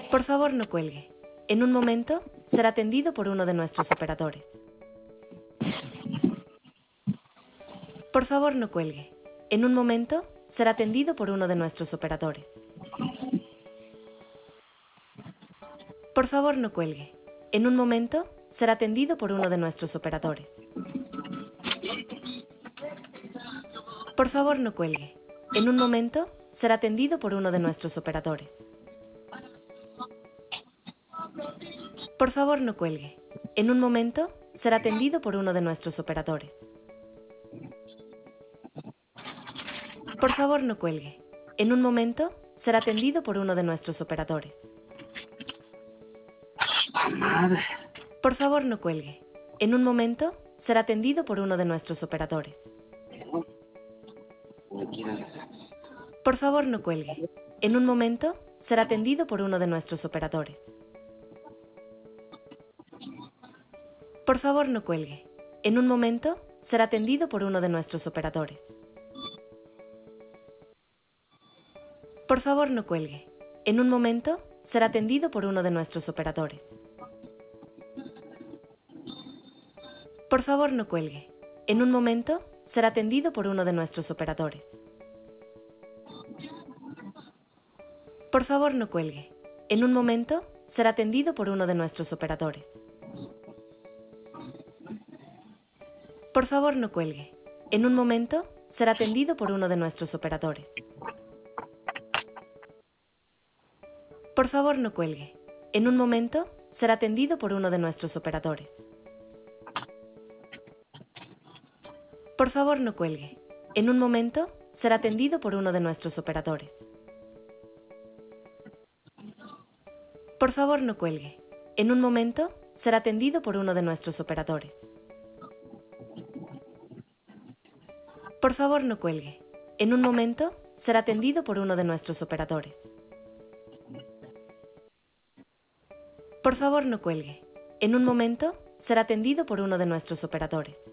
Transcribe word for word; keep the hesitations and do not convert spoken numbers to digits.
Por favor, no cuelgue. En un momento, será atendido por uno de nuestros operadores. Por favor, no cuelgue. En un momento, será atendido por uno de nuestros operadores. Por favor, no cuelgue. En un momento, será atendido por uno de nuestros operadores. Por favor, no cuelgue. En un momento, será atendido por uno de nuestros operadores. Por favor, no cuelgue. En un momento, será atendido por uno de nuestros operadores. Por favor, no cuelgue. En un momento, será atendido por uno de nuestros operadores. Madre. Por favor, no cuelgue. En un momento, será atendido por uno de nuestros operadores. Por favor, no cuelgue. En un momento, será atendido por uno de nuestros operadores. Por favor, no cuelgue. En un momento, será atendido por uno de nuestros operadores. Por favor, no cuelgue. En un momento, será atendido por uno de nuestros operadores. Por favor, no cuelgue. En un momento, será atendido por uno de nuestros operadores. Por favor, no cuelgue. En un momento, será atendido por uno de nuestros operadores. Por favor, no cuelgue. En un momento, será atendido por uno de nuestros operadores. Por favor, no cuelgue. En un momento, será atendido por uno de nuestros operadores. Por favor, no cuelgue. En un momento, será atendido por uno de nuestros operadores. Por favor, no cuelgue. En un momento, será atendido por uno de nuestros operadores. Por favor, no cuelgue. En un momento, será atendido por uno de nuestros operadores. Por favor, no cuelgue. En un momento, será atendido por uno de nuestros operadores.